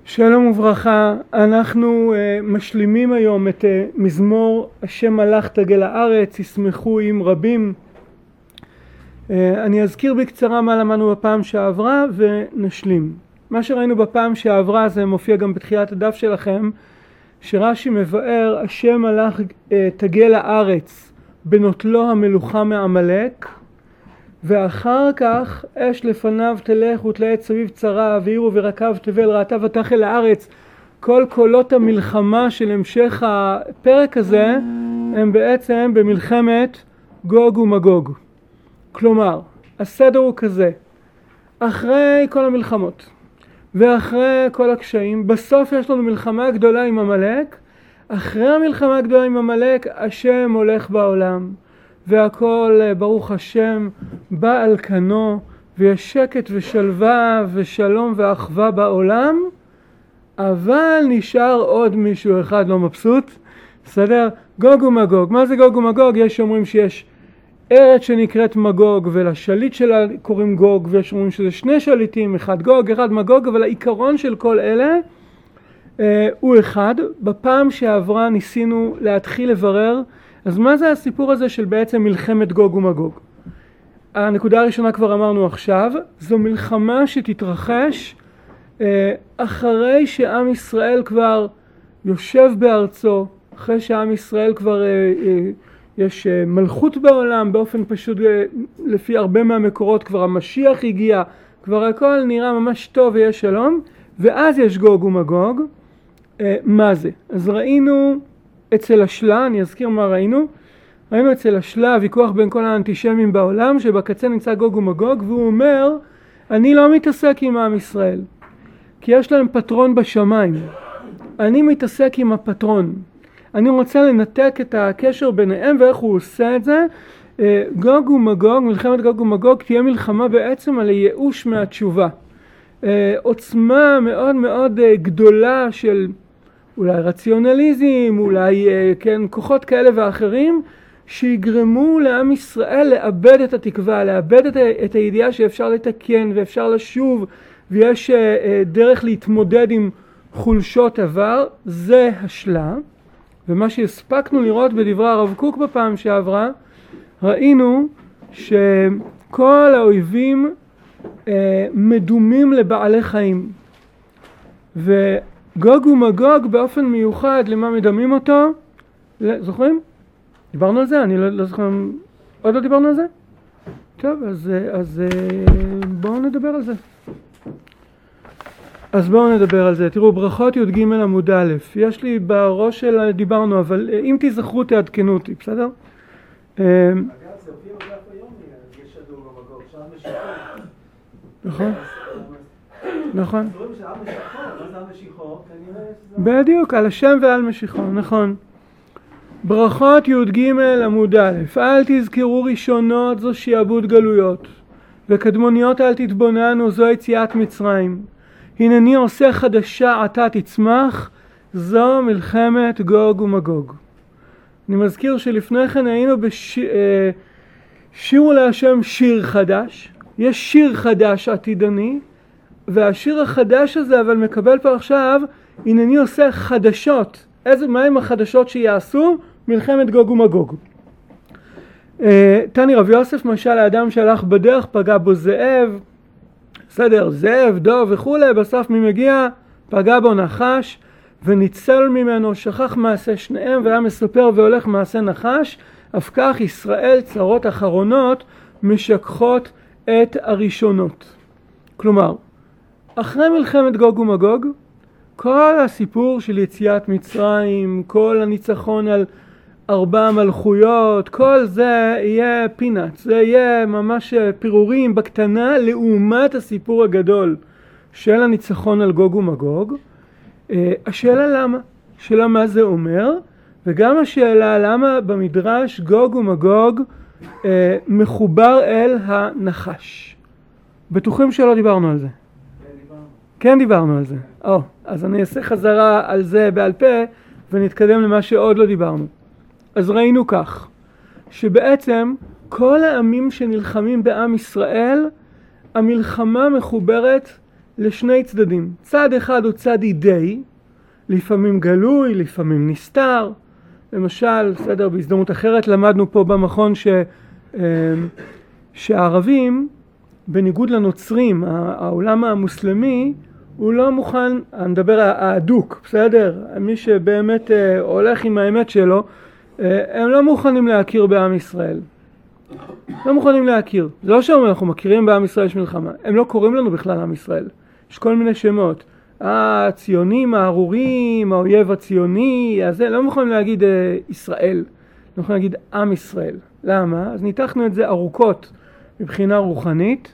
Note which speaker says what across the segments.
Speaker 1: שלום וברכה, אנחנו משלימים היום את מזמור השם מלך תגל הארץ, ישמחו עם רבים. אני אזכיר בקצרה מה למדנו בפעם שעברה ונשלים. מה שראינו בפעם שעברה זה מופיע גם בתחילת הדף שלכם, שרש"י מבאר השם מלך תגל הארץ בנוטלו המלוכה מעמלק, ואחר כך אש לפניו תלך ותלעת סביב צרה ואירו ורקב תבל ראתה ותחל הארץ. כל קולות המלחמה של המשך הפרק הזה הם בעצם במלחמת גוג ומגוג. כלומר, הסדר הוא כזה: אחרי כל המלחמות ואחרי כל הקשיים, בסוף יש לנו מלחמה גדולה עם עמלק. אחרי המלחמה הגדולה עם עמלק השם הולך בעולם והכל ברוך השם בא על כנו, ויש שקט ושלווה ושלום ואחווה בעולם, אבל נשאר עוד מישהו אחד לא מבסוט. בסדר? גוג ומגוג. מה זה גוג ומגוג? יש אומרים שיש ארץ שנקראת מגוג ולשליט שלה קוראים גוג, ויש אומרים שזה שני שליטים, אחד גוג אחד מגוג, אבל העיקרון של כל אלה הוא אחד. בפעם שעברה ניסינו להתחיל לברר אז מה זה הסיפור הזה של בעצם מלחמת גוג ומגוג? הנקודה הראשונה כבר אמרנו עכשיו, זו מלחמה שתתרחש אחרי שעם ישראל כבר יושב בארצו, אחרי שעם ישראל כבר יש מלכות בעולם, באופן פשוט לפי הרבה מהמקורות כבר המשיח הגיע, כבר הכל נראה ממש טוב ויש שלום, ואז יש גוג ומגוג. מה זה? אז ראינו אצל השלה, אני אזכיר מה ראינו אצל השלה ויכוח בין כל האנטישמים בעולם, שבקצה נמצא גוג ומגוג, והוא אומר אני לא מתעסק עם עם ישראל כי יש להם פטרון בשמיים, אני מתעסק עם הפטרון, אני רוצה לנתק את הקשר ביניהם. ואיך הוא עושה את זה? גוג ומגוג, מלחמת גוג ומגוג תהיה מלחמה בעצם על הייאוש מהתשובה, עוצמה מאוד מאוד גדולה של אולי רציונליזם, אולי כן, כוחות כאלה ואחרים שיגרמו לעם ישראל לאבד את התקווה, לאבד את הידיעה שאפשר לתקן ואפשר לשוב ויש דרך להתמודד עם חולשות עבר. זה השלה. ומה שהספקנו לראות בדברי הרב קוק בפעם שעברה, ראינו שכל האויבים מדומים לבעלי חיים, וגוג ומגוג באופן מיוחד למה מדמים אותו? זוכרים? דיברנו על זה? אני לא זוכר, עוד לא דיברנו על זה? טוב, אז בואו נדבר על זה. תראו, ברכות י"ג עמוד א', יש לי בראש של דיברנו, אבל אם תזכרו תעדכנו אותי, בסדר?
Speaker 2: אגב, זה הופיע בדף היום, יש גוג ומגוג, שער משיחו.
Speaker 1: נכון.
Speaker 2: רואים שער משיחו, מה זה המשיחו?
Speaker 1: בדיוק, על השם ועל משיחו, נכון. ברכות י"ג עמוד א', אל תזכרו ראשונות זו שיעבוד גלויות, וקדמוניות אל תתבוננו זו יציאת מצרים. הנני עושה חדשה עתה תצמח, זו מלחמת גוג ומגוג. אני מזכיר שלפני כן היינו שירו להשם שיר חדש, יש שיר חדש עתידני, והשיר החדש הזה אבל מקבל פה עכשיו הנני עושה חדשות. מה הם החדשות שיעשו? מלחמת גוג ומגוג. תני רב יוסף משל האדם שהלך בדרך פגע בו זאב, בסדר, זאב, דוב וכולי, בסוף מי מגיע? פגע בו נחש וניצל ממנו, שכח מעשה שניהם והיה מספר והולך מעשה נחש. אף כך ישראל צרות אחרונות משכחות את הראשונות. כלומר, אחרי מלחמת גוג ומגוג, כל הסיפור של יציאת מצרים, כל הניצחון על 4 מלכויות, כל זה יהיה פינאץ, זה יהיה ממש פירורים בקטנה לעומת הסיפור הגדול של הניצחון על גוג ומגוג. השאלה למה? השאלה מה זה אומר, וגם השאלה למה במדרש גוג ומגוג מחובר אל הנחש. בטוחים שלא דיברנו על זה? כן דיברנו על זה. אז אני אעשה חזרה על זה בעל פה ונתקדם למה שעוד לא דיברנו. אז ראינו כך, שבעצם כל העמים שנלחמים בעם ישראל, המלחמה מחוברת לשני צדדים. צד אחד הוא צד אידאי, לפעמים גלוי, לפעמים נסתר. למשל, בסדר, בהזדמנות אחרת למדנו פה במכון שהערבים, בניגוד לנוצרים, העולם המוסלמי, הוא לא מוכן, אני מדבר האדוק, בסדר? מי שבאמת הולך עם האמת שלו, הם לא מוכנים להכיר בעם ישראל. לא מוכנים להכיר. זה לא שאומרים, אנחנו מכירים בעם ישראל יש מלחמה. הם לא קוראים לנו בכלל עם ישראל. יש כל מיני שמות. הציונים, הארורים, האויב הציוני, אז לא מוכנים להגיד ישראל. לא מוכנים להגיד עם ישראל. למה? אז ניתחנו את זה ארוכות מבחינה רוחנית,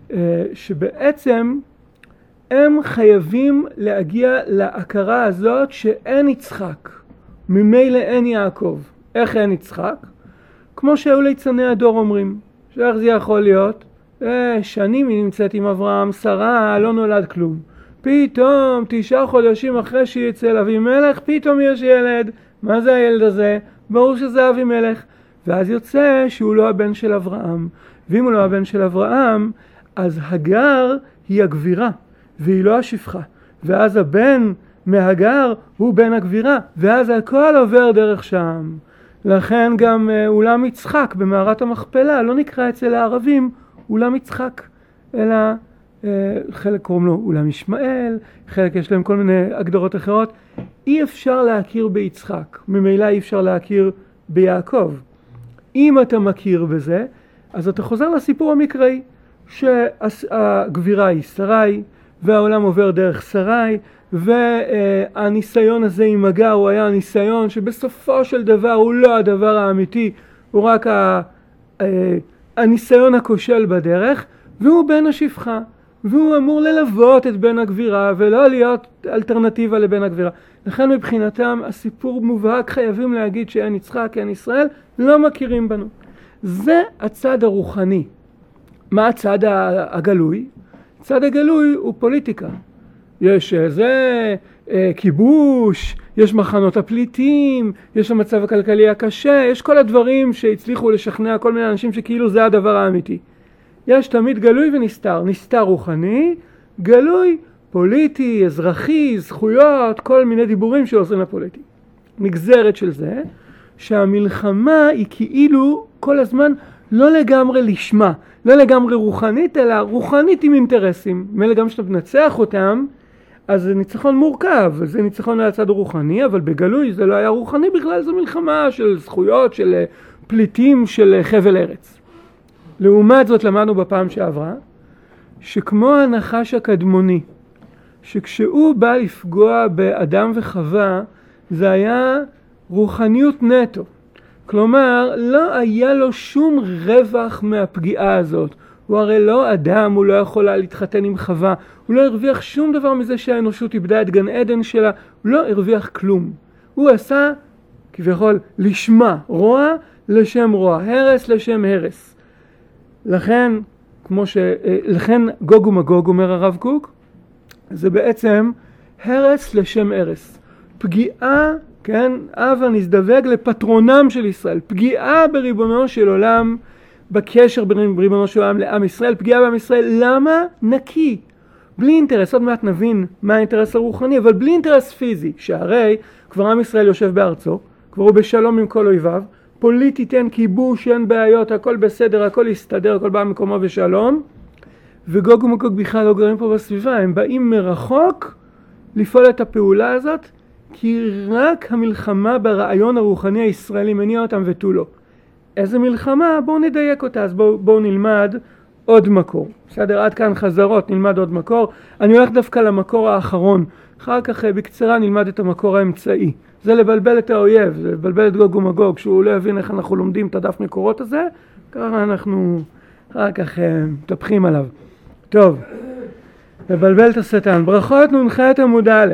Speaker 1: שבעצם הם חייבים להגיע להכרה הזאת שאין יצחק. ממילא אין יעקב. איך אין יצחק? כמו שהיו ליצני הדור אומרים. שאיך זה יכול להיות? שנים היא נמצאת עם אברהם, שרה, לא נולד כלום. פתאום 9 חודשים אחרי שהיא אצל אבימלך, פתאום יש ילד. מה זה הילד הזה? ברור שזה אבימלך. ואז יוצא שהוא לא הבן של אברהם. ואם הוא לא הבן של אברהם, אז הגר היא הגבירה, והיא לא השפחה. ואז הבן מהגר הוא בן הגבירה, ואז הכל עובר דרך שם. לכן גם אולם יצחק במערת המכפלה לא נקרא אצל הערבים אולם יצחק, אלא חלק קוראים לו אולם ישמעאל, חלק יש להם כל מיני הגדרות אחרות. אי אפשר להכיר ביצחק, ממילא אי אפשר להכיר ביעקב. אם אתה מכיר בזה, אז אתה חוזר לסיפור המקראי, שהגבירה היא שרי, והעולם עובר דרך שרי, והניסיון הזה עם הגר הוא היה הניסיון שבסופו של דבר הוא לא הדבר האמיתי, הוא רק הניסיון הכושל בדרך, והוא בן השפחה, והוא אמור ללוות את בן הגבירה ולא להיות אלטרנטיבה לבן הגבירה. לכן מבחינתם הסיפור מובהק, חייבים להגיד שאין יצחק, אין ישראל, לא מכירים בנו. זה הצד הרוחני. מה הצד הגלוי? הצד הגלוי הוא פוליטיקה. יש כיבוש, יש מחנות הפליטים, יש המצב הכלכלי הקשה, יש כל הדברים שהצליחו לשכנע כל מיני אנשים שכאילו זה הדבר האמיתי. יש תמיד גלוי ונסתר, נסתר רוחני, גלוי פוליטי, אזרחי, זכויות, כל מיני דיבורים שעושים לפוליטי. נגזרת של זה שהמלחמה היא כאילו כל הזמן לא לגמרי לשמה, לא לגמרי רוחנית, אלא רוחנית עם אינטרסים. מילא גם שאתה מנצח אותם, אז זה ניצחון מורכב, זה ניצחון על הצד הרוחני, אבל בגלוי זה לא היה רוחני בכלל, זו מלחמה של זכויות, של פליטים, של חבל ארץ. לעומת זאת למדנו בפעם שעברה, שכמו הנחש הקדמוני, שכשהוא בא לפגוע באדם וחווה, זה היה רוחניות נטו. כלומר, לא היה לו שום רווח מהפגיעה הזאת. הוא הרי לא אדם, הוא לא יכול להתחתן עם חווה, הוא לא הרוויח שום דבר מזה שהאנושות איבדה את גן עדן שלה, הוא לא הרוויח כלום. הוא עשה, כביכול, לשמה, רוע לשם רוע, הרס לשם הרס. לכן, לכן גוג ומגוג, אומר הרב קוק, זה בעצם הרס לשם הרס. פגיעה, כן, אבא נזדווג לפטרונם של ישראל, פגיעה בריבונו של עולם, בקשר בין ריבונו של עולם לעם ישראל, פגיעה בעם ישראל. למה? נקי. בלי אינטרס, עוד מעט נבין מה האינטרס הרוחני, אבל בלי אינטרס פיזי, שהרי כבר עם ישראל יושב בארצו, כבר הוא בשלום עם כל אויביו, פוליטית אין כיבוש, אין בעיות, הכל בסדר, הכל יסתדר, הכל בא מקומו בשלום, וגוג ומגוג בכלל לא גרים פה בסביבה, הם באים מרחוק לפעול את הפעולה הזאת, כי רק המלחמה ברעיון הרוחני הישראלי מניע אותם ותו לא. איזה מלחמה? בואו נדייק אותה, אז בואו נלמד עוד מקור. בסדר, עד כאן חזרות, נלמד עוד מקור. אני הולך דווקא למקור האחרון, אחר כך בקצרה נלמד את המקור האמצעי. זה לבלבל את האויב, זה לבלבל את גוג ומגוג, שהוא לא יבין איך אנחנו לומדים את הדף מקורות הזה, ככה אנחנו אחר כך מטפחים עליו. טוב, לבלבל את השטן. ברכות נ"ח עמוד א'.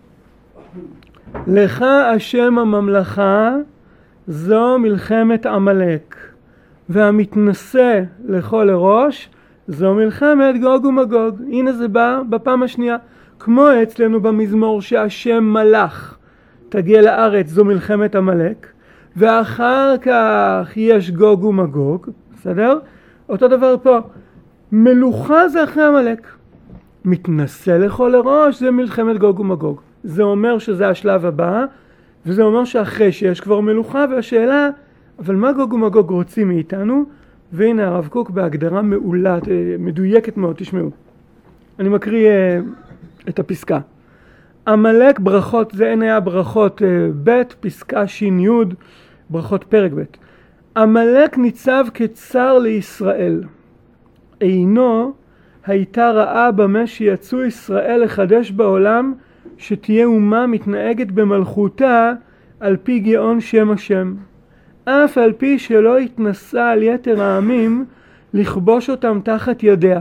Speaker 1: לך השם הממלכה, זו מלחמת עמלק, והמתנשא לכל הראש, זו מלחמת גוג ומגוג. הנה זה בא בפעם השנייה, כמו אצלנו במזמור שהשם מלך תגיע לארץ, זו מלחמת עמלק, ואחר כך יש גוג ומגוג, בסדר? אותו דבר פה, מלוכה זה אחרי עמלק. מתנשא לכל הראש, זה מלחמת גוג ומגוג. זה אומר שזה השלב הבא, וזה אומר שאחרי שיש כבר מלוכה, והשאלה, אבל מה גוג ומגוג רוצים מאיתנו? והנה הרב קוק בהגדרה מעולה, מדויקת מאוד, תשמעו. אני מקריא את הפסקה. עמלק ברכות, זה היה ברכות ב', פסקה ש"י, ברכות פרק ב'. עמלק ניצב כצר לישראל. אינו הייתה רעה במה שיצאו ישראל לחדש בעולם, שתהיה אומה מתנהגת במלכותה על פי גאון שם השם. אף על פי שלא התנסה על יתר העמים לכבוש אותם תחת ידיה.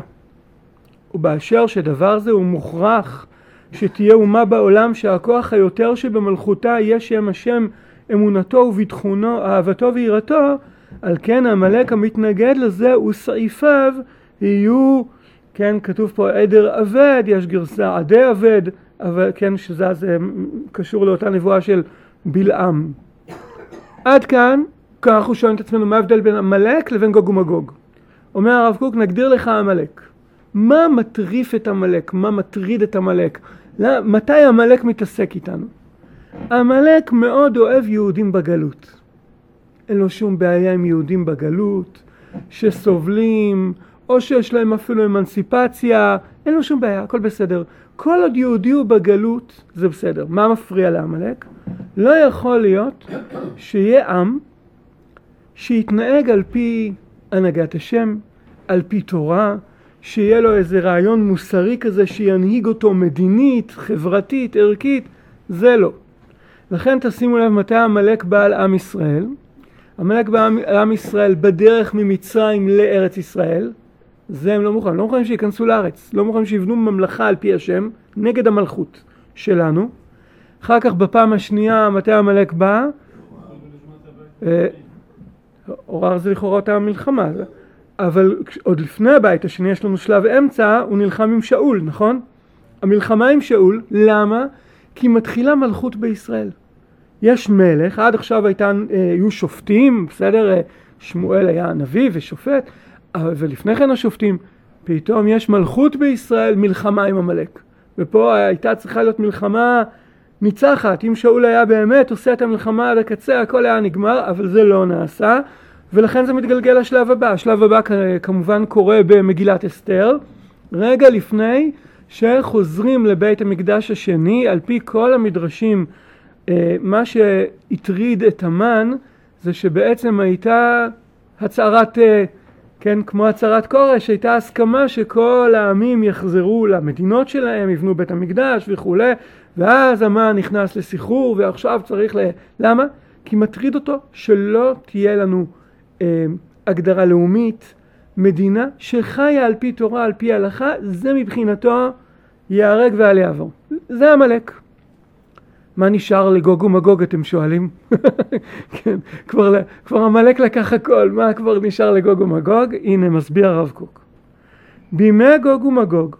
Speaker 1: ובאשר שדבר זה הוא מוכרח שתהיה אומה בעולם שהכוח היותר שבמלכותה יהיה שם השם אמונתו וביטחונו, אהבתו ויראתו, על כן עמלק המתנגד לזה וסעיפיו יהיו, כן, כתוב פה עדר אבד, יש גרסה עדי אבד, אבל כן, שזה קשור לאותה נבואה של בלעם. עד כאן, אנחנו שואלים את עצמנו מה ההבדל בין עמלק לבין גוג ומגוג. אומר הרב קוק, נגדיר לך עמלק. מה מטריף את עמלק? מה מטריד את עמלק? מתי עמלק מתעסק איתנו? עמלק מאוד אוהב יהודים בגלות. אין לו שום בעיה עם יהודים בגלות, שסובלים, או שיש להם אפילו אמנסיפציה, אין לו שום בעיה, הכל בסדר. כל עוד יהודי הוא בגלות, זה בסדר. מה מפריע לעמלק? לא יכול להיות שיהיה עם שיתנהג על פי הנהגת השם, על פי תורה, שיהיה לו איזה רעיון מוסרי כזה שינהיג אותו מדינית, חברתית, ערכית, זה לא. לכן תשימו לב מתי עמלק בא על עם ישראל. עמלק בא על עם ישראל בדרך ממצרים לארץ ישראל. זה הם לא מוכנים. לא מוכנים שיכנסו לארץ. לא מוכנים שיבנו ממלכה על פי השם נגד המלכות שלנו. אחר כך בפעם השנייה מתי עמלק בא? עורר זה לכאורה אותה המלחמה. אבל עוד לפני הבית השני יש לנו שלב אמצע, הוא נלחם עם שאול, נכון? המלחמה עם שאול, למה? כי מתחילה מלכות בישראל. יש מלך, עד עכשיו היו שופטים, בסדר? שמואל היה נביא ושופט, ולפני כן השופטים, פתאום יש מלכות בישראל, מלחמה עם עמלק. ופה הייתה צריכה להיות מלחמה ניצחת. אם שאול היה באמת עושה את המלחמה עד הקצה, הכל היה נגמר, אבל זה לא נעשה. ולכן זה מתגלגל לשלב הבא. השלב הבא כמובן קורה במגילת אסתר, רגע לפני שחוזרים לבית המקדש השני. על פי כל המדרשים, מה שהטריד את המן זה שבעצם הייתה הצהרת, כן, כמו הצהרת כורש, הייתה הסכמה שכל העמים יחזרו למדינות שלהם, יבנו בית המקדש וכו'. ואז המן נכנס לסחרור, ועכשיו צריך למה? כי מטריד אותו שלא תהיה לנו הגדרה לאומית, מדינה שחיה על פי תורה, על פי הלכה, זה מבחינתו יהרג ואל יעבור. זה עמלק. מה נשאר לגוג ומגוג, אתם שואלים? כן, כבר עמלק לקח הכל, מה כבר נשאר לגוג ומגוג? הנה מסביר הרב קוק. בימי גוג ומגוג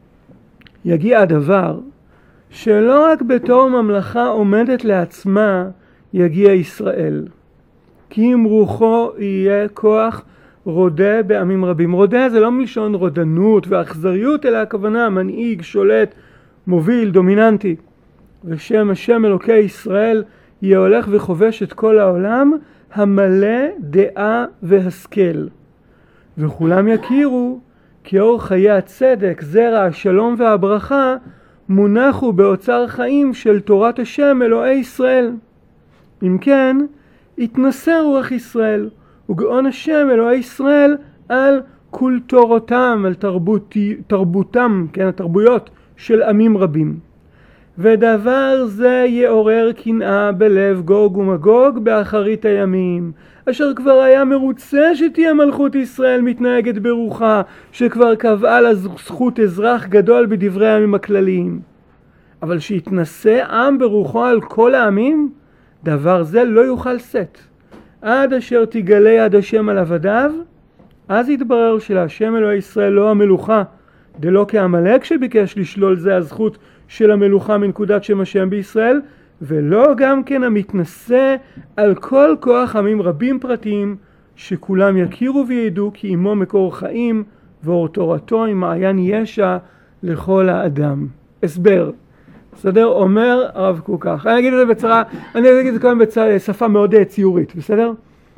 Speaker 1: יגיע הדבר שלא רק בתור ממלכה עומדת לעצמה יגיע ישראל, כי אם רוחו יהיה כוח רודה בעמים רבים. רודה זה לא מלשון רודנות ואכזריות, אלא הכוונה מנהיג, שולט, מוביל, דומיננטי. ושם השם אלוקי ישראל יהיה הולך וחובש את כל העולם, המלא דעה והשכל. וכולם יכירו כי אור חיי הצדק, זרע השלום והברכה, מונחו באוצר חיים של תורת השם אלוהי ישראל. אם כן, התנשא רוח ישראל, וגאון השם אלוהי ישראל על כל תורותם, על תרבותם, כן, התרבויות של עמים רבים. ודבר זה יעורר קנאה בלב גוג ומגוג באחרית הימים, אשר כבר היה מרוצה שתהיה מלכות ישראל מתנהגת ברוחה, שכבר קבעה לה זכות אזרח גדול בדברי הימים הכלליים. אבל שיתנשא עם ברוחו על כל העמים, דבר זה לא יוכל לשאת. עד אשר תגלה יד השם על עבדיו, אז יתברר שלהשם אלוהי ישראל לא המלוכה, דלא כעמלק שביקש לשלול זה הזכות של המלוכה מנקודת שם השם בישראל, ולא גם כן המתנשא על כל כוח עמים רבים פרטיים, שכולם יכירו וידעו כי עמו מקור חיים ואור תורתו עם מעיין ישע לכל האדם. הסבר. בסדר? אומר הרב קוק כך. אני אגיד את זה בצורה, אני אגיד את זה כאן בשפה מאוד ציורית, בסדר?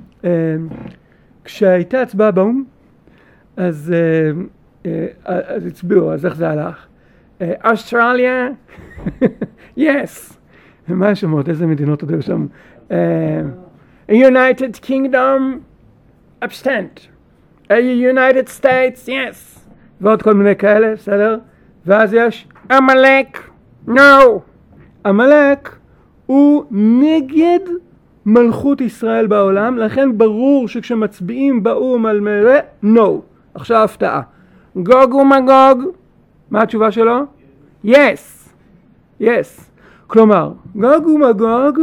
Speaker 1: כשהייתה הצבעה באום, אז הצביעו, אז איך זה הלך? אוסטרליה, yes. מה השמות? איזה מדינות עוד היו שם? United Kingdom, abstent. United States, yes. ועוד כל מיני כאלה, בסדר? ואז יש עמלק, no. עמלק הוא נגד מלכות ישראל בעולם, לכן ברור שכשמצביעים באום על מלא, no. עכשיו הפתעה. גוג ומגוג, מה התשובה שלו? yes. yes. כלומר, גוג ומגוג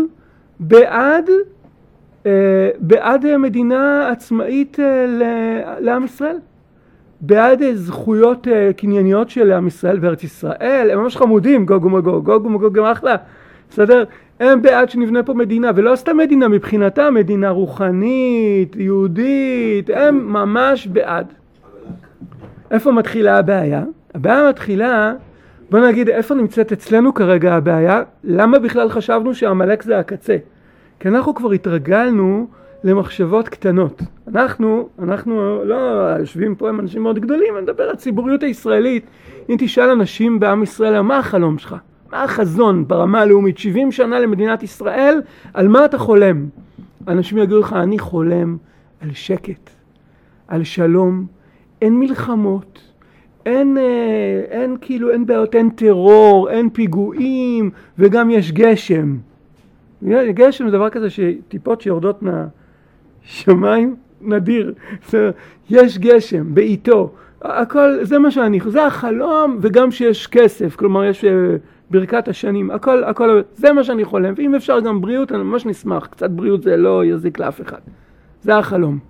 Speaker 1: בעד מדינה עצמאית לעם ישראל. בעד זכויות קנייניות של עם ישראל בארץ ישראל. הם ממש חמודים, גוג ומגוג. גוג ומגוג גם אחלה. בסדר? הם בעד שנבנה פה מדינה, ולא סתם מדינה מבחינתה, מדינה רוחנית, יהודית. הם ממש בעד. איפה מתחילה הבעיה? הבעיה מתחילה, בוא נגיד, איפה נמצאת אצלנו כרגע הבעיה? למה בכלל חשבנו שהעמלק זה הקצה? כי אנחנו כבר התרגלנו למחשבות קטנות. אנחנו לא יושבים פה עם אנשים מאוד גדולים, אני מדבר על הציבוריות הישראלית. אם תשאל אנשים בעם ישראל, מה החלום שלך? מה החזון ברמה הלאומית? 70 שנה למדינת ישראל, על מה אתה חולם? אנשים יגידו לך, אני חולם על שקט, על שלום, אין מלחמות, אין בעיות, אין טרור, אין פיגועים, וגם יש גשם. גשם זה דבר כזה שטיפות שיורדות מהשמיים נדיר. יש גשם בעיתו. הכל, זה מה זה החלום, וגם שיש כסף, כלומר יש ברכת השנים, הכל, זה מה שאני חולם. ואם אפשר גם בריאות, אני ממש נשמח. קצת בריאות זה לא יזיק לאף אחד. זה החלום.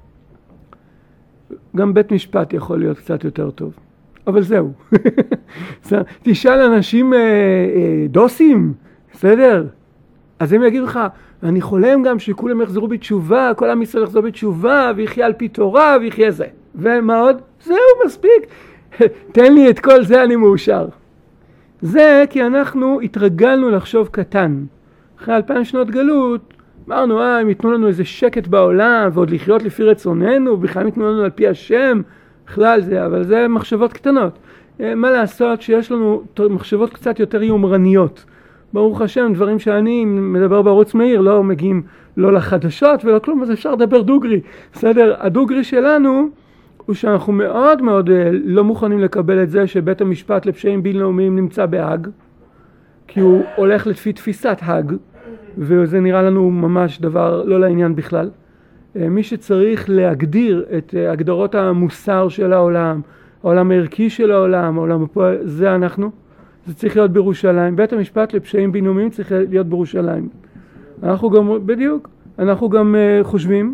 Speaker 1: גם בית משפט יכול להיות קצת יותר טוב. אבל זהו. תשאל אנשים דוסים, בסדר? אז הם יגידו לך, אני חולם גם שכולם יחזרו בתשובה, כל עם ישראל יחזור בתשובה, ויחיה על פי תורה, ויחיה זה. ומה עוד? זהו, מספיק. תן לי את כל זה, אני מאושר. זה כי אנחנו התרגלנו לחשוב קטן. אחרי 2000 שנות גלות, אמרנו, הם ייתנו לנו איזה שקט בעולם, ועוד לחיות לפי רצוננו, ובכלל ייתנו לנו על פי השם, בכלל זה, אבל זה מחשבות קטנות. מה לעשות שיש לנו מחשבות קצת יותר יומרניות. ברוך השם, דברים שאני מדבר בערוץ מאיר, לא מגיעים לא לחדשות ולא כלום, אז אפשר לדבר דוגרי. בסדר? הדוגרי שלנו הוא שאנחנו מאוד מאוד לא מוכנים לקבל את זה שבית המשפט לפשעים בינלאומיים נמצא בהאג, כי הוא הולך לפי תפיסת האג, וזה נראה לנו ממש דבר לא לעניין בכלל. מי שצריך להגדיר את הגדרות המוסר של העולם, העולם הערכי של העולם, זה אנחנו. זה צריך להיות בירושלים. בית המשפט לפשעים בינלאומיים צריך להיות בירושלים. אנחנו גם, בדיוק, אנחנו גם חושבים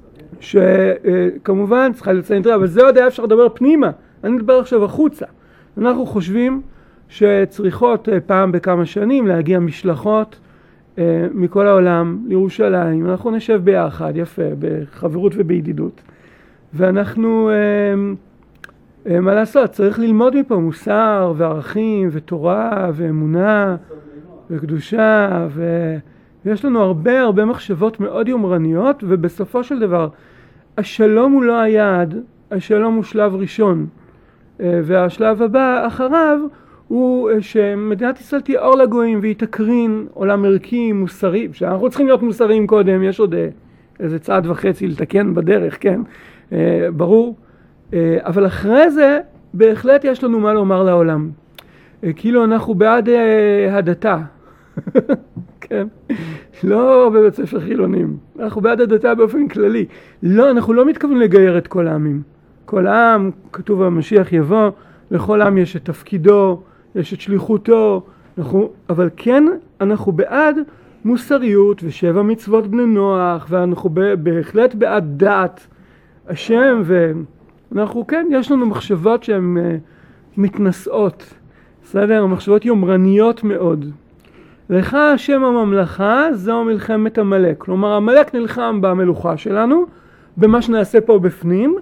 Speaker 1: שכמובן צריכה לציין את זה, אבל זה עוד היה אפשר לדבר פנימה. אני מדבר עכשיו החוצה. אנחנו חושבים שצריכות פעם בכמה שנים להגיע משלחות מכל העולם לירושלים. אנחנו נשב ביחד, יפה, בחברות ובידידות. ואנחנו, מה לעשות? צריך ללמוד מפה מוסר וערכים ותורה ואמונה וקדושה, ויש לנו הרבה מחשבות מאוד יומרניות, ובסופו של דבר השלום הוא לא היעד, השלום הוא שלב ראשון, והשלב הבא אחריו הוא שמדינת ישראל תהיה אור לגויים והיא תקרין עולם ערכי, מוסרי, שאנחנו צריכים להיות מוסריים קודם, יש עוד איזה צעד וחצי לתקן בדרך, כן? ברור. אבל אחרי זה בהחלט יש לנו מה לומר לעולם. כאילו אנחנו בעד הדתה. כן? לא בבית ספר חילונים. אנחנו בעד הדתה באופן כללי. לא, אנחנו לא מתכוונים לגייר את כל העמים. כל העם, כתוב המשיח יבוא, לכל עם יש את תפקידו, יש את שליחותו, אבל כן אנחנו בעד מוסריות ושבע מצוות בני נוח, ואנחנו בהחלט בעד דעת השם, ואנחנו כן, יש לנו מחשבות שהן מתנשאות, בסדר? מחשבות יומרניות מאוד. לך השם הממלכה, זו מלחמת עמלק. כלומר, עמלק נלחם במלוכה שלנו, במה שנעשה פה בפנים,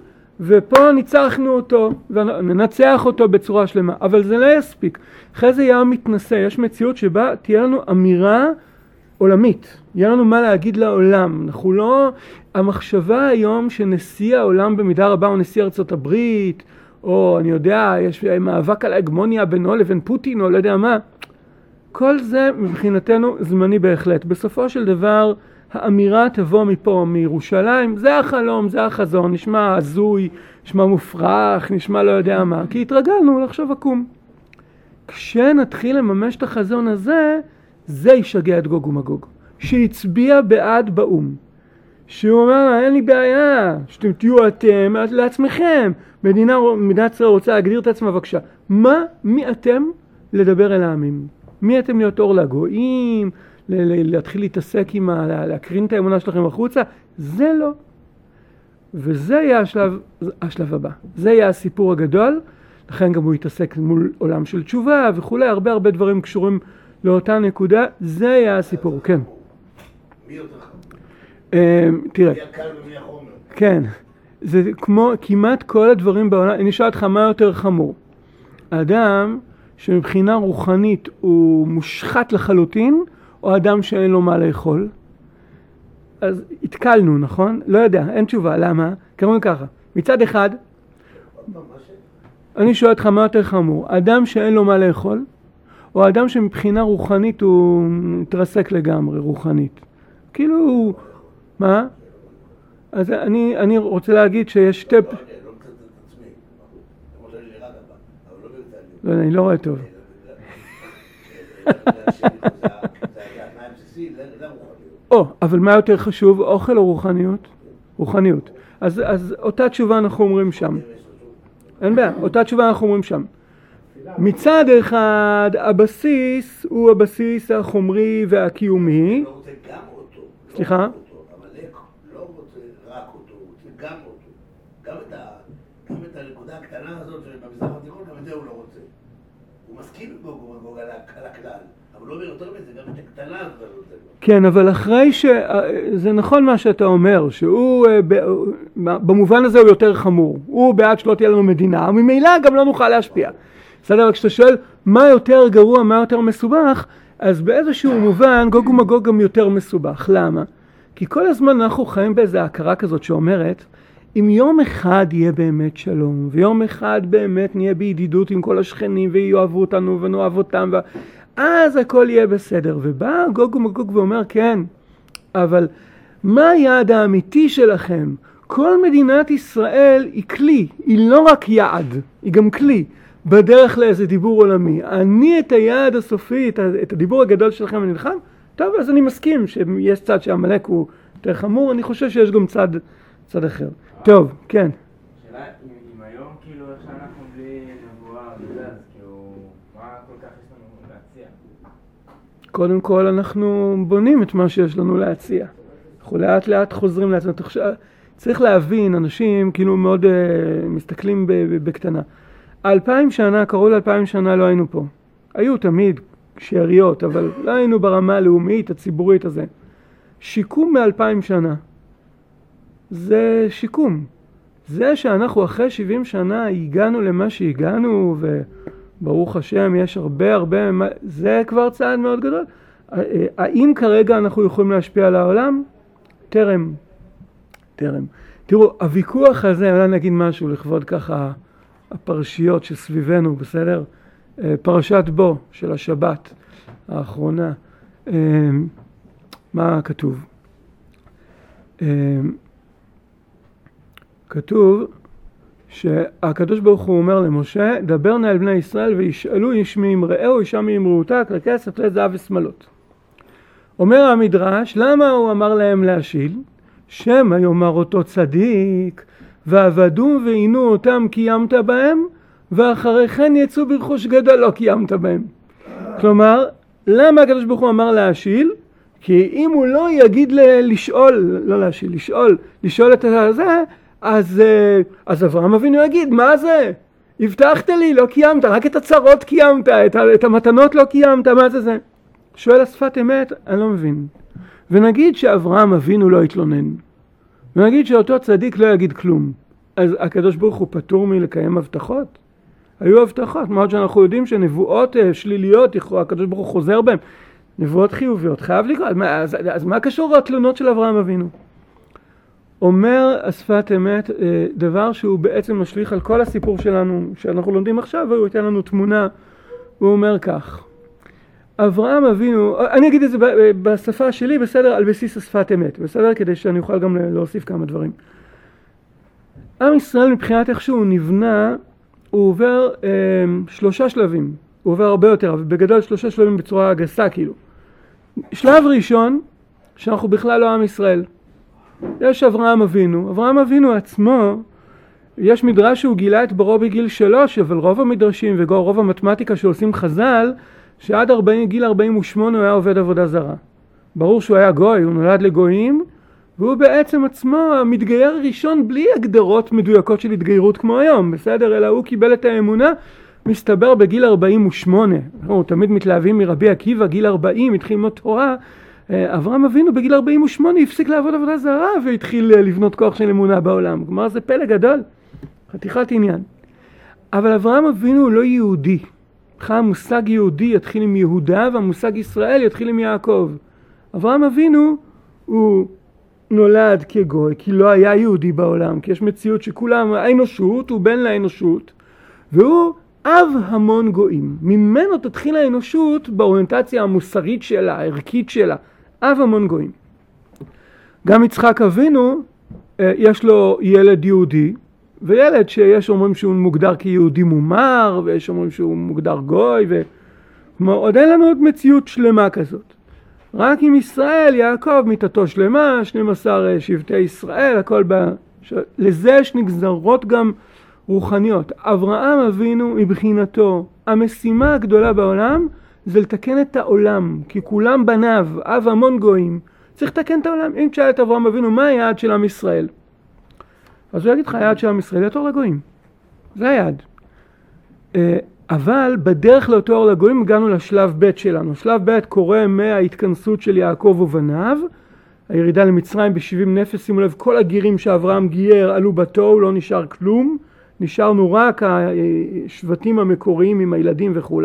Speaker 1: ופה ניצחנו אותו, וננצח אותו בצורה שלמה, אבל זה לא יספיק. אחרי זה יהיה מתנשא, יש מציאות שבה תהיה לנו אמירה עולמית, יהיה לנו מה להגיד לעולם. אנחנו לא, המחשבה היום שנשיא העולם במידה רבה הוא נשיא ארצות הברית, או אני יודע, יש מאבק על ההגמוניה בינו לבין פוטין, או לא יודע מה, כל זה מבחינתנו זמני בהחלט. בסופו של דבר, האמירה תבוא מפה, מירושלים, זה החלום, זה החזון, נשמע הזוי, נשמע מופרך, נשמע לא יודע מה, כי התרגלנו לחשוב עקום. כשנתחיל לממש את החזון הזה, זה ישגע את גוג ומגוג, שהצביע בעד באום. שהוא אומר, אין לי בעיה, שאתם תהיו אתם לעצמכם. מדינת ישראל רוצה להגדיר את עצמה, בבקשה. מי אתם לדבר אל העמים? מי אתם להיות אור לגויים? להתחיל להתעסק עם להקרין את האמונה שלכם החוצה? זה לא. וזה יהיה השלב הבא. זה יהיה הסיפור הגדול. לכן גם הוא יתעסק מול עולם של תשובה וכולי. הרבה דברים קשורים לאותה נקודה. זה יהיה הסיפור, כן.
Speaker 2: מי יותר חמור?
Speaker 1: תראה.
Speaker 2: מי הקל ומי החומר?
Speaker 1: כן. זה כמו כמעט כל הדברים בעולם. אני אשאל אותך מה יותר חמור. אדם שמבחינה רוחנית הוא מושחת לחלוטין, או אדם שאין לו מה לאכול? אז התקלנו, נכון? לא יודע, אין תשובה. למה? קראנו ככה. מצד אחד, אני שואל אותך מה יותר חמור. אדם שאין לו מה לאכול, או אדם שמבחינה רוחנית הוא מתרסק לגמרי, רוחנית. כאילו, מה? אז אני רוצה להגיד שיש שתי... לא, אני לא רואה טוב. אבל מה יותר חשוב, אוכל או רוחניות? רוחניות. אז אותה תשובה אנחנו אומרים שם. אין בעיה, אותה תשובה אנחנו אומרים שם. מצד אחד, הבסיס הוא הבסיס החומרי והקיומי. סליחה?
Speaker 2: עמלק לא רוצה רק אותו, הוא רוצה גם אותו. גם את הנקודה הקטנה הזאת במזרח התיכון, גם את זה הוא לא רוצה. הוא מסכים עם גוג על הכלל, אבל לא אומר יותר מזה, גם את הקטנה הזאת הוא רוצה.
Speaker 1: כן, אבל אחרי זה נכון מה שאתה אומר, שהוא במובן הזה הוא יותר חמור. הוא בעד שלא תהיה לנו מדינה, וממילא גם לא נוכל להשפיע. בסדר, כשאתה שואל מה יותר גרוע, מה יותר מסובך, אז באיזשהו מובן גוג ומגוג גם יותר מסובך. למה? כי כל הזמן אנחנו חיים באיזו הכרה כזאת שאומרת, אם יום אחד יהיה באמת שלום, ויום אחד באמת נהיה בידידות עם כל השכנים, ויואבו אותנו ונאהב אותם, אז הכל יהיה בסדר. ובא גוג ומגוג ואומר, כן, אבל מה היעד האמיתי שלכם? כל מדינת ישראל היא כלי, היא לא רק יעד, היא גם כלי. בדרך לאיזה דיבור עולמי. אני את היעד הסופי, את הדיבור הגדול שלכם אני נלחם, טוב, אז אני מסכים שיש צד שהמלאק הוא יותר חמור, אני חושב שיש גם צד אחר. טוב, כן.
Speaker 3: שאלה, אם היום כאילו איך שאנחנו בלי נבואה וזה, אז כאילו, מה כל כך יש לנו להציע?
Speaker 1: קודם כל אנחנו בונים את מה שיש לנו להציע. אנחנו לאט לאט חוזרים לעצמנו. צריך להבין, אנשים כאילו מאוד מסתכלים בקטנה. 2000 שנה, קראו ל2000 שנה לא היינו פה. היו תמיד שאריות, אבל לא היינו ברמה הלאומית, הציבורית הזה. שיקום מ2000 שנה. זה שיקום. זה שאנחנו אחרי 70 שנה הגענו למה שהגענו, וברוך השם יש הרבה, זה כבר צעד מאוד גדול. האם כרגע אנחנו יכולים להשפיע על העולם? טרם. תראו, הוויכוח הזה, אולי נגיד משהו לכבוד ככה, הפרשיות שסביבנו, בסדר? פרשת בו של השבת האחרונה. מה כתוב? כתוב שהקדוש ברוך הוא אומר למשה, דבר נא אל בני ישראל וישאלו איש מי ימראהו, אישה מי ימראותה, כלי כסף, כלי זהב ושמלות. אומר המדרש, למה הוא אמר להם להשיל? שמא יאמר אותו צדיק, ועבדו ועינו אותם קיימת בהם, ואחרי כן יצאו ברכוש גדול לא קיימת בהם. כלומר, למה הקדוש ברוך הוא אמר להשיל? כי אם הוא לא יגיד לשאול את זה, אז אברהם אבינו יגיד, מה זה? הבטחת לי, לא קיימת, רק את הצרות קיימת, את המתנות לא קיימת, מה זה? שואל השפת אמת, אני לא מבין. ונגיד שאברהם אבינו לא יתלונן. ונגיד שאותו צדיק לא יגיד כלום. אז הקדוש ברוך הוא פטור מלקיים הבטחות? היו הבטחות, מה עוד שאנחנו יודעים שנבואות שליליות, הקדוש ברוך הוא חוזר בהם, נבואות חיוביות, חייב לקרוא, אז מה קשור התלונות של אברהם אבינו? אומר השפת אמת דבר שהוא בעצם משליך על כל הסיפור שלנו, שאנחנו לומדים עכשיו, והוא ייתן לנו תמונה, הוא אומר כך, אברהם אבינו, אני אגיד את זה בשפה שלי, בסדר, על בסיס השפת אמת, בסדר? כדי שאני אוכל גם להוסיף כמה דברים. עם ישראל מבחינת איך שהוא נבנה, הוא עובר 3 שלבים, הוא עובר הרבה יותר, אבל בגדול 3 שלבים בצורה גסה כאילו. שלב ראשון, שאנחנו בכלל לא עם ישראל. יש אברהם אבינו עצמו, יש מדרש שהוא גילה את ברו בגיל 3, אבל רוב המדרשים ורוב המתמטיקה שעושים חז"ל, שעד גיל 48 הוא היה עובד עבודה זרה. ברור שהוא היה גוי, הוא נולד לגויים, והוא בעצם עצמו המתגייר הראשון בלי הגדרות מדויקות של התגיירות כמו היום, בסדר? אלא הוא קיבל את האמונה, מסתבר בגיל 48. אנחנו תמיד מתלהבים מרבי עקיבא, גיל 40, התחיל ללמוד תורה. אברהם אבינו בגיל 48 הפסיק לעבוד עבודה זרה והתחיל לבנות כוח של אמונה בעולם. כלומר זה פלא גדול, חתיכת עניין. אבל אברהם אבינו הוא לא יהודי. המושג יהודי יתחיל עם יהודה והמושג ישראל יתחיל עם יעקב. אברהם אבינו הוא נולד כגוי, כי לא היה יהודי בעולם, כי יש מציאות שכולם, האנושות הוא בן לאנושות, והוא אב המון גויים. ממנו תתחיל האנושות באוריינטציה המוסרית שלה, הערכית שלה, אב המון גויים. גם יצחק אבינו, יש לו ילד יהודי, וילד שיש אומרים שהוא מוגדר כיהודי מומר, ויש אומרים שהוא מוגדר גוי, עוד אין לנו עוד מציאות שלמה כזאת. רק עם ישראל, יעקב, מיתתו שלמה, 12 שבטי ישראל, הכל לזה יש נגזרות גם רוחניות. אברהם אבינו מבחינתו, המשימה הגדולה בעולם זה לתקן את העולם, כי כולם בניו, אב המון גויים, צריך לתקן את העולם. אם תשאל את אברהם אבינו, מה היעד של עם ישראל? אז הוא יגיד לך, היעד של עם ישראל, לתור לגויים. זה היעד. אבל בדרך לאותו לגויים הגענו לשלב ב' שלנו. שלב ב' קורה מההתכנסות של יעקב ובניו, הירידה למצרים ב70 נפש, שימו לב, כל הגירים שאברהם גייר עלו בתוהו, לא נשאר כלום, נשארנו רק השבטים המקוריים עם הילדים וכו'.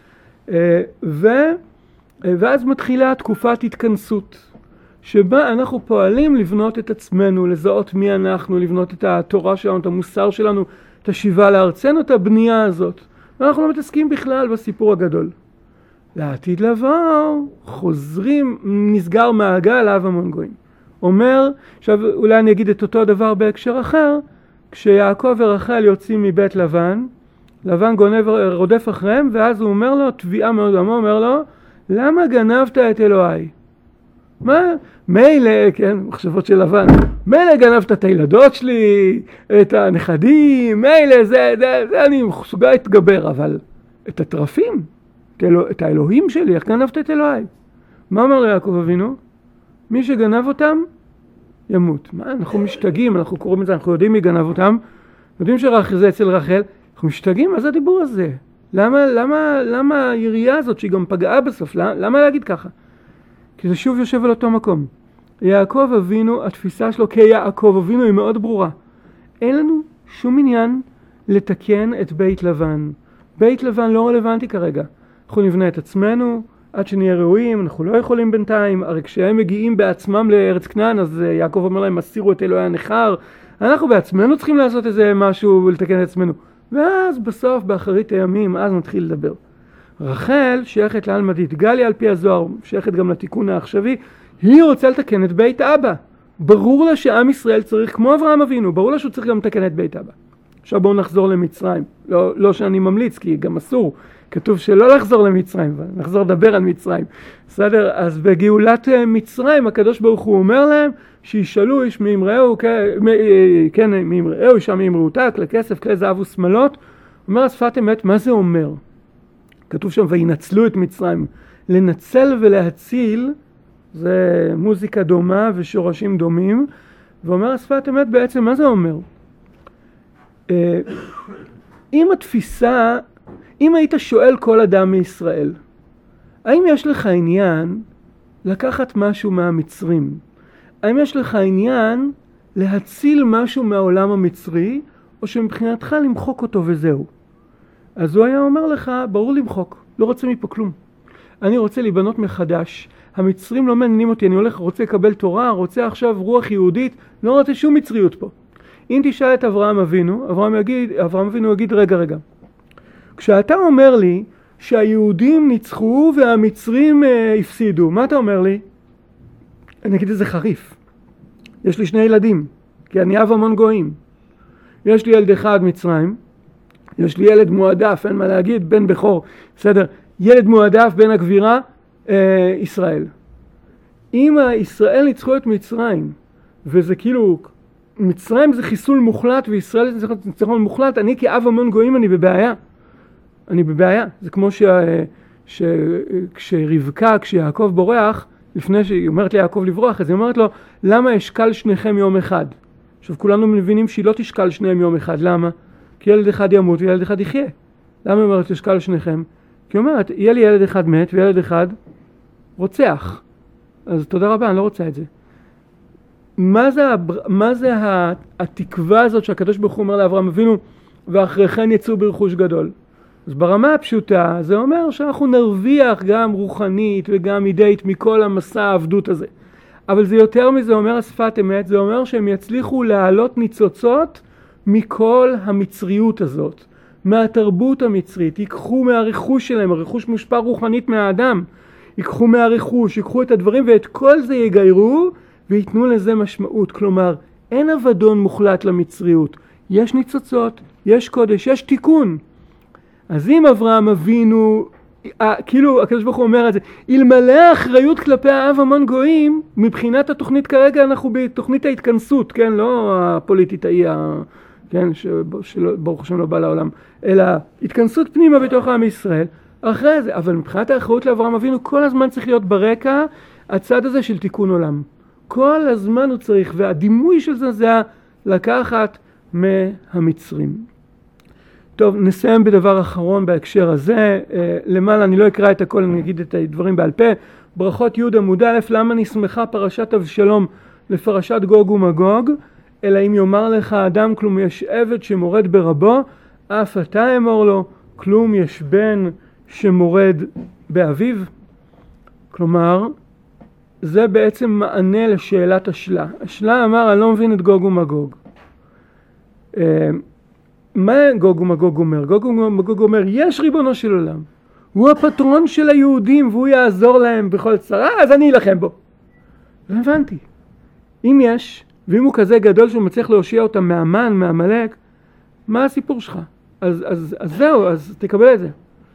Speaker 1: ואז מתחילה תקופת התכנסות, שבה אנחנו פועלים לבנות את עצמנו, לזהות מי אנחנו, לבנות את התורה שלנו, את המוסר שלנו, את השיבה לארצנו, את הבנייה הזאת. ואנחנו לא מתעסקים בכלל בסיפור הגדול. לעתיד לבוא, חוזרים, נסגר מעגל אב המון גויים. אומר, עכשיו אולי אני אגיד את אותו דבר בהקשר אחר, כשיעקב ורחל יוצאים מבית לבן, לבן גונב רודף אחריהם, ואז הוא אומר לו, תביעה מאוד גמור, אומר לו, למה גנבת את אלוהי? מה? מילא, כן, מחשבות של לבן, מילא גנבת את הילדות שלי, את הנכדים, מילא, זה אני מסוגל להתגבר, אבל את הטרפים, את האלוהים שלי, איך גנבת את אלוהי? מה אומר ליעקב אבינו? מי שגנב אותם, ימות. מה? אנחנו משתגעים, אנחנו קוראים את זה, אנחנו יודעים מי גנב אותם, יודעים שזה אצל רחל, אנחנו משתגעים, מה זה הדיבור הזה? למה הירייה הזאת שהיא גם פגעה בסוף? למה להגיד ככה? כי זה שוב יושב על אותו מקום. יעקב אבינו, התפיסה שלו כיעקב אבינו היא מאוד ברורה. אין לנו שום עניין לתקן את בית לבן. בית לבן לא רלוונטי כרגע. אנחנו נבנה את עצמנו, עד שנהיה ראויים, אנחנו לא יכולים בינתיים. הרי כשהם מגיעים בעצמם לארץ כנען, אז יעקב אומר להם, הסירו את אלוהי הנכר. אנחנו בעצמנו צריכים לעשות איזה משהו ולתקן את עצמנו. ואז בסוף, באחרית הימים, אז נתחיל לדבר. רחל שייכת לאלמדית, גליה על פי הזוהר, שייכת גם לתיקון העכשווי, היא רוצה לתקן את בית אבא. ברור לה שעם ישראל צריך, כמו אברהם אבינו, ברור לה שהוא צריך גם לתקן את בית אבא. עכשיו בואו נחזור למצרים. לא שאני ממליץ, כי גם אסור. כתוב שלא לחזור למצרים, נחזור לדבר על מצרים. בסדר? אז בגאולת מצרים, הקדוש ברוך הוא אומר להם, שישאלו איש מאמראהו, כן, מאמראהו, אישה מאמראותה, כלי כסף, כלי זהב ושמלות. אומר השפת אמת, מה זה אומר? כתוב שם, וינצלו את מצרים. לנצל ולהציל, זה מוזיקה דומה ושורשים דומים. ואומר השפת אמת בעצם, מה זה אומר? אם היית שואל כל אדם מישראל, האם יש לך עניין לקחת משהו מהמצרים? האם יש לך עניין להציל משהו מהעולם המצרי, או שמבחינתך למחוק אותו וזהו. אז הוא היה אומר לך, ברור למחוק, לא רוצה מפה כלום. אני רוצה להיבנות מחדש. המצרים לא מעניינים אותי, אני רוצה לקבל תורה, רוצה עכשיו רוח יהודית, לא רוצה שום מצריות פה. אם תשאל את אברהם אבינו יגיד, רגע. כשאתה אומר לי שהיהודים ניצחו והמצרים הפסידו, מה אתה אומר לי? אני אגיד את זה חריף. יש לי 2 ילדים, כי אני אב המון גויים. יש לי ילד אחד מצרים, יש לי ילד מועדף, אין מה להגיד, בן בכור, בסדר? ילד מועדף בין הגבירה, ישראל. אם ישראל ניצחו את מצרים, וזה כאילו, מצרים זה חיסול מוחלט, וישראל זה ניצחון מוחלט, אני כאב המון גויים אני בבעיה. זה כמו כשרבקה, כשיעקב בורח, לפני שהיא אומרת ליעקב לברוח, אז היא אומרת לו, למה אשקל שניכם יום אחד? עכשיו כולנו מבינים שהיא לא תשקל שניהם יום אחד, למה? כי ילד אחד ימות וילד אחד יחיה. למה היא אומרת תשקל שניכם? כי היא אומרת, יהיה לי ילד אחד מת וילד אחד רוצח. אז תודה רבה, אני לא רוצה את זה. מה זה התקווה הזאת שהקדוש ברוך הוא אומר לאברהם אבינו, ואחרי כן יצאו ברכוש גדול? אז ברמה הפשוטה זה אומר שאנחנו נרוויח גם רוחנית וגם אידאית מכל המסע העבדות הזה. אבל זה יותר מזה, אומר השפת אמת, זה אומר שהם יצליחו להעלות ניצוצות מכל המצריות הזאת, מהתרבות המצרית, ייקחו מהרכוש שלהם, הרכוש מושפע רוחנית מהאדם, ייקחו מהרכוש, ייקחו את הדברים ואת כל זה יגיירו ויתנו לזה משמעות. כלומר, אין אבדון מוחלט למצריות, יש ניצוצות, יש קודש, יש תיקון. אז אם אברהם אבינו, כאילו הקדוש ברוך הוא אומר את זה, אלמלא האחריות כלפי האב המון גויים, מבחינת התוכנית כרגע אנחנו בתוכנית ההתכנסות, כן, לא הפוליטית כן, שברוך השם לא בא לעולם, אלא התכנסות פנימה בתוך עם ישראל, אחרי זה, אבל מבחינת האחריות לאברהם אבינו, כל הזמן צריך להיות ברקע הצד הזה של תיקון עולם. כל הזמן הוא צריך, והדימוי של זה לקחת מהמצרים. טוב, נסיים בדבר אחרון בהקשר הזה. למעלה, אני לא אקרא את הכל, אני אגיד את הדברים בעל פה. ברכות י' עמוד א', למה נסמכה פרשת אבשלום לפרשת גוג ומגוג? אלא אם יאמר לך אדם כלום יש עבד שמורד ברבו, אף אתה אמור לו, כלום יש בן שמורד באביו. כלומר, זה בעצם מענה לשאלת השלה. השלה אמר, אני לא מבין את גוג ומגוג. מה גוג ומגוג אומר? גוג ומגוג אומר, יש ריבונו של עולם. הוא הפטרון של היהודים והוא יעזור להם בכל צרה, אז אני אלחם בו. לא הבנתי. אם יש, ואם הוא כזה גדול שהוא מצליח להושיע אותם מהמן, מהמלאק, מה הסיפור שלך? אז זהו, אז תקבל את זה.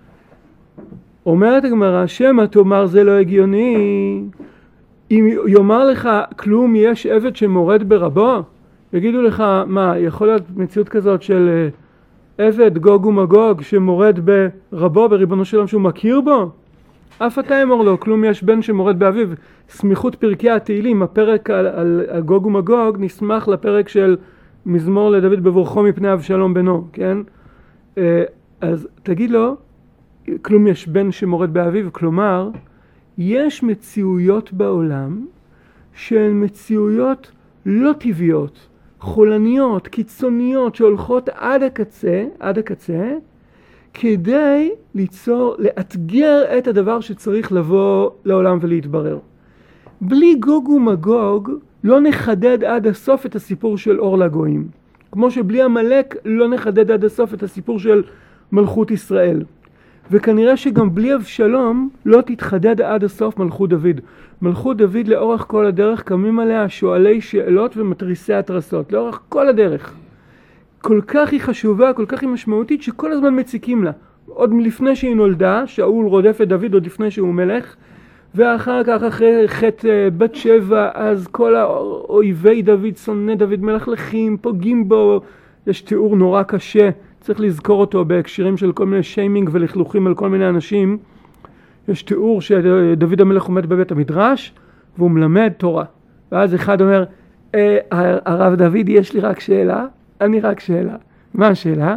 Speaker 1: אומרת הגמרא, שמא תאמר זה לא הגיוני. אם יאמר לך כלום יש עבד שמורד ברבו, יגידו לך, מה, יכול להיות מציאות כזאת של עבד גוג ומגוג שמורד ברבו, בריבונו של עולם שהוא מכיר בו? אף אתה אמור לו, כלום יש בן שמורד באביו. סמיכות פרקי התהילים, הפרק על גוג ומגוג נסמך לפרק של מזמור לדוד בברכו מפני אבשלום בנו, כן? אז תגיד לו, כלום יש בן שמורד באביו, כלומר, יש מציאויות בעולם שהן מציאויות לא טבעיות, חולניות, קיצוניות, שהולכות עד הקצה, כדי לאתגר את הדבר שצריך לבוא לעולם ולהתברר. בלי גוג ומגוג לא נחדד עד הסוף את הסיפור של אור לגויים. כמו שבלי המלאק לא נחדד עד הסוף את הסיפור של מלכות ישראל. וכנראה שגם בלי אבשלום לא תתחדד עד הסוף מלכות דוד. מלכות דוד לאורך כל הדרך קמים עליה שואלי שאלות ומתריסי התרסות. לאורך כל הדרך. כל כך היא חשובה, כל כך היא משמעותית, שכל הזמן מציקים לה. עוד לפני שהיא נולדה, שאול רודף את דוד עוד לפני שהוא מלך, ואחר כך אחרי חטא בת שבע, אז כל האויבי דוד, שונאי דוד, מלכלכים, פוגעים בו. יש תיאור נורא קשה, צריך לזכור אותו בהקשרים של כל מיני שיימינג ולכלוכים על כל מיני אנשים. יש תיאור שדוד המלך עומד בבית המדרש, והוא מלמד תורה. ואז אחד אומר, הרב דוד, יש לי רק שאלה, רק שאלה. מה השאלה?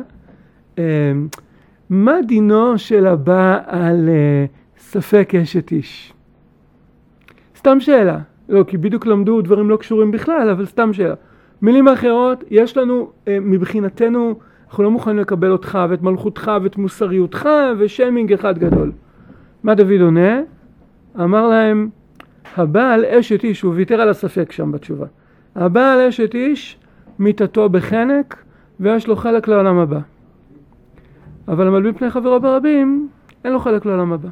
Speaker 1: מה דינו של הבא על ספק אשת איש? סתם שאלה. לא, כי בדיוק למדו דברים לא קשורים בכלל, אבל סתם שאלה. מילים אחרות, יש לנו, מבחינתנו, אנחנו לא מוכנים לקבל אותך ואת מלכותך ואת מוסריותך ושיימינג אחד גדול. מה דוד עונה? אמר להם, הבעל אשת איש, הוא ויתר על הספק שם בתשובה. הבעל אשת איש, מיתתו בחנק, ויש לו חלק לעולם הבא. אבל המלבין פני חברו ברבים, אין לו חלק לעולם הבא.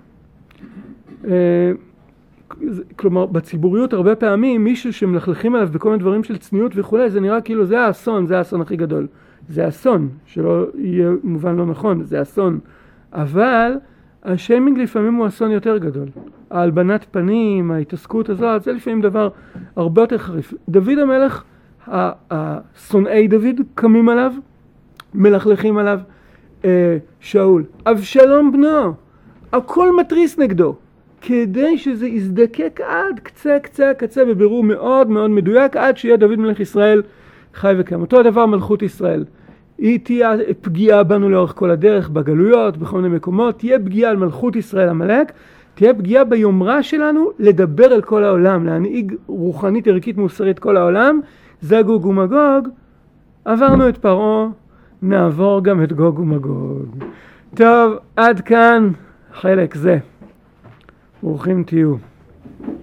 Speaker 1: כלומר, בציבוריות הרבה פעמים, מישהו שמלכלכים עליו בכל מיני דברים של צניעות וכו', זה נראה כאילו זה האסון, זה האסון הכי גדול. זה אסון, שלא יהיה מובן לא נכון, זה אסון. אבל השיימינג לפעמים הוא אסון יותר גדול. ההלבנת פנים, ההתעסקות הזאת, זה לפעמים דבר הרבה יותר חריף. דוד המלך, השונאי דוד קמים עליו, מלכלכים עליו, שאול. אבשלום בנו, הכל מטריס נגדו, כדי שזה יזדקק עד קצה קצה הקצה בבירור מאוד מאוד מדויק, עד שיהיה דוד מלך ישראל חי וקיים. אותו הדבר מלכות ישראל. היא תהיה פגיעה בנו לאורך כל הדרך, בגלויות, בכל מיני מקומות, תהיה פגיעה על מלכות ישראל המלך, תהיה פגיעה ביומרה שלנו לדבר אל כל העולם, להנהיג רוחנית, ערכית, מוסרית כל העולם. זה גוג ומגוג. עברנו את פרעה, נעבור גם את גוג ומגוג. טוב, עד כאן חלק זה. ברוכים תהיו.